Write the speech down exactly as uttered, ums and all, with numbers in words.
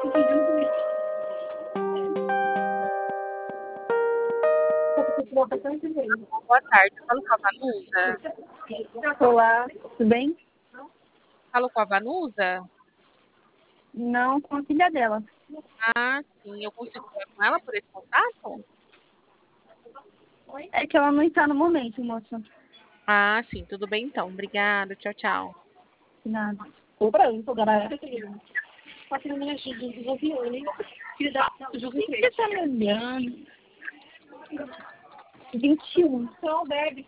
Boa tarde, eu falo com a Vanusa? Olá, tudo bem? Falo com a Vanusa? Não, com a filha dela. Ah, sim, eu consigo falar com ela por esse contato? É que ela não está no momento, moça. Ah, sim, tudo bem então. Obrigada, tchau, tchau. Nada. Vou pra isso, galera. Por que você tá me olhando? vinte e um. Então, bebe.